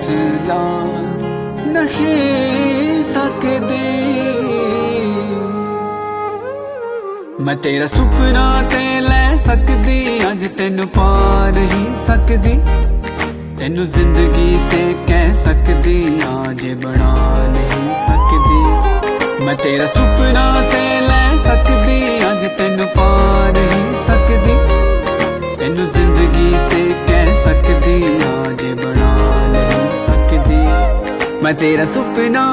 च ला नहीं सकदी। मैं तेरा सुपना ते लै सकदी, अज तेनू पा नहीं सकदी। तेनू जिंदगी ते कह सकदी, आज बना नहीं सकदी। मैं तेरा सुपना ते लै सकदी, अज तेनू पा नहीं सकदी। तेनू जिंदगी ते कह सकदी, आज बना नहीं सकदी। मैं तेरा सुपना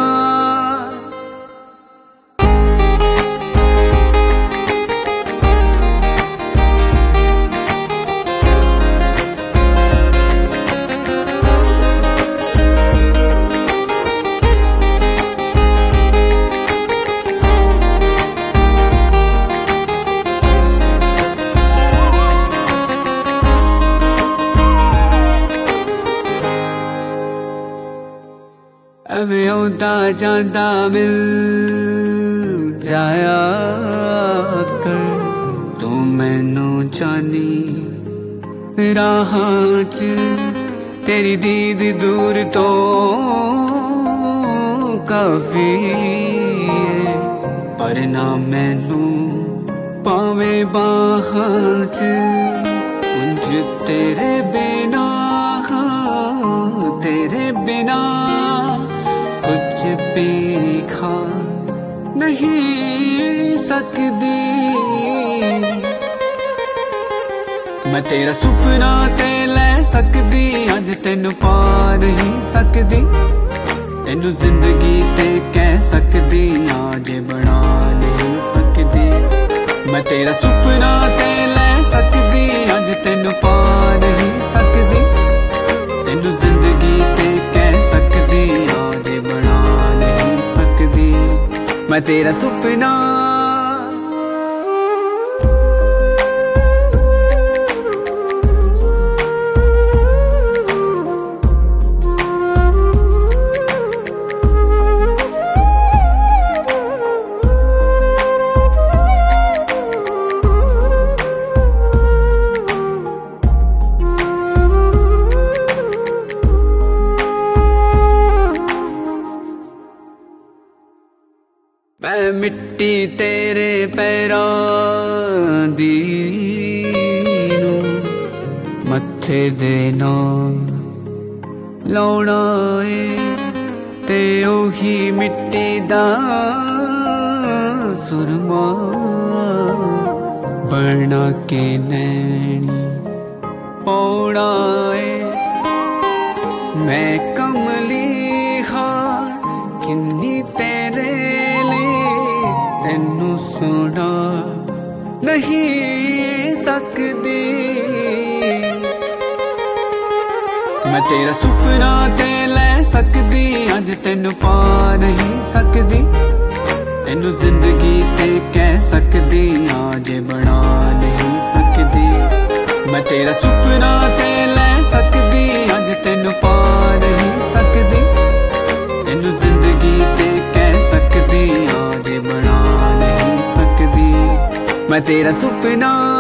ਐਵੇਂ ਆਉਂਦਾ ਜਾਂਦਾ ਮਿਲ ਜਾਇਆ ਕਰ ਤੂੰ ਮੈਨੂੰ ਜਾਨੀ ਰਾਹਾਂ 'ਚ ਤੇਰੀ ਦੀਦ ਦੂਰ ਤੋਂ ਕਾਫੀ ਏ ਪਰ ਨਾ ਮੈਨੂੰ ਪਾਵੇਂ ਬਾਹਾਂ 'ਚ ਉਂਝ ਤੇਰੇ ਬਿਨਾ कुछ भी खा नहीं सकदी। मैं तेरा सुपना ते लै सकदी, अज तेनू पा नहीं सकदी। तेनू जिंदगी ते कह सकदी, आज बना नहीं सकदी। मैं तेरा सुपना ते लै सकदी, अज तेनू पा नहीं सकदी। तेनू जिंदगी ते कह सकदी, आज बना नहीं सकदी। मैं तेरा सुपना मैं मिट्टी तेरे पैरां दी मत्थे दे नाल लाउणा ए ते ओही मिट्टी दा सुरमा बना के नैनी पौड़ा ए। मैं कमली हार किन्नी तेरे तेनू सुना नहीं सकदी। मैं तेरा सुपना ते लै सकदी, अज तेनू पा नहीं सकदी। तेनू जिंदगी ते कह सकदी, आज बना नहीं सकदी। मैं तेरा सुपना ते लै सकदी, अज तेनू पा नहीं सकदी। तेनू जिंदगी ते कह सकदी, आज बना नहीं सकदी। मैं तेरा सुपना